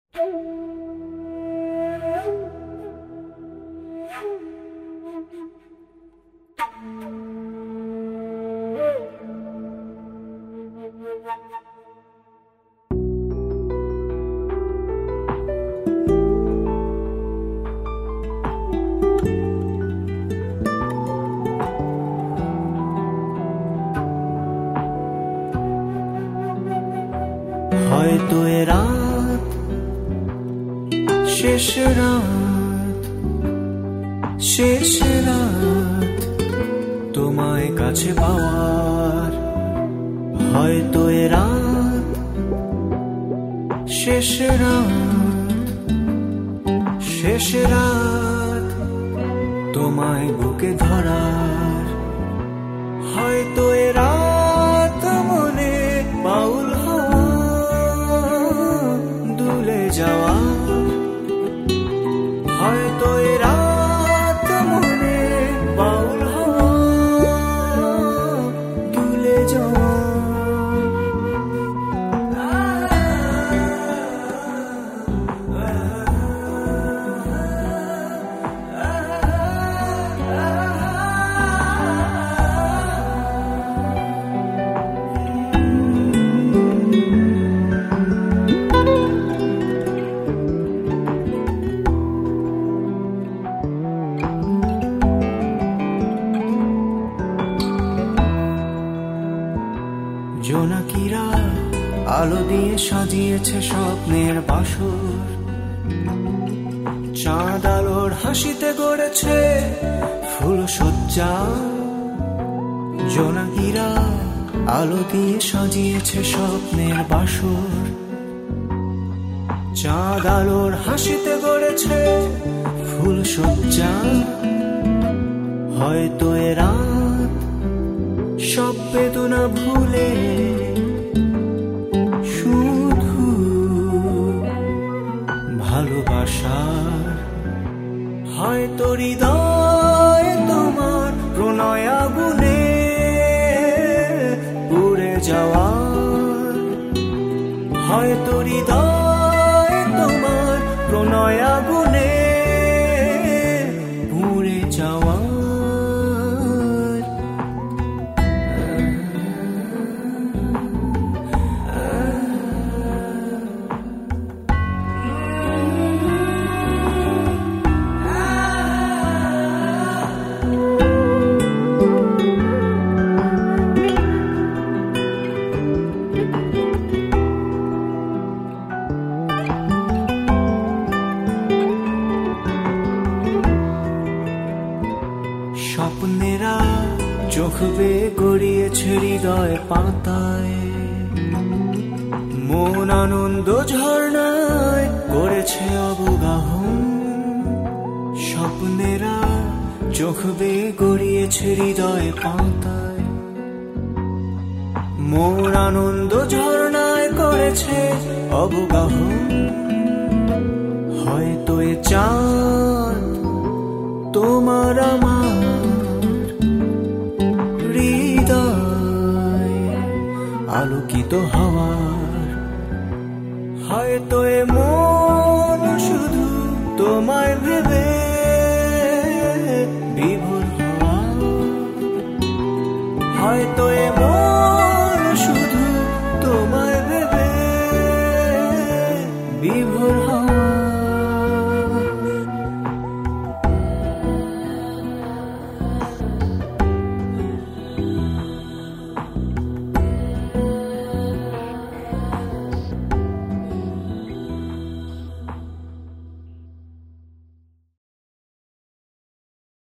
হয়তো এ রাত শেষ রাত, শেষ রাত তোমায় কাছে পাওয়ার। হয়তো এ রাত শেষ রাত, শেষ রাত তোমায় বুকে ধরার। হয়তো এ রাত মনে বাউল দুলে যাওয়া। হয়তো এ রাত মনে বাউল দুলে যাওয়া। জোনাকিরা আলো দিয়ে সাজিয়েছে স্বপ্নের বাসর। চাঁদ আলোর হাসিতে গড়েছে ফুল সজ্জা। জোনাকিরা আলো দিয়ে সাজিয়েছে স্বপ্নের বাসর। চাঁদ আলোর হাসিতে গড়েছে ফুল সজ্জা। হয়তো এ রাত সব বেদনা ভুলে শুধু ভালোবাসার। হয়তো হৃদয় তোমার প্রণয় আগুনে পুড়ে যাওয়ার। হয়তো হৃদয় তোমার প্রণয় আগুনে পুড়ে যাওয়ার। স্বপ্নেরা চোখ বেয়ে গড়িয়েছে হৃদয় পাতায়। মন আনন্দ ঝর্ণায় করেছে অবগাহন। স্বপ্নেরা চোখ বেয়ে গড়িয়েছে হৃদয় পাতায়। মন আনন্দ ঝর্ণায় করেছে অবগাহন। হয়তো এ চাঁদ তোমার আমার হৃদয় আলোকিত হওয়ার। হয়তো এ মন শুধু তোমায় ভেবে বিভোর হওয়া। হয়তো এ মন শুধু তোমায় ভেবে বিভোর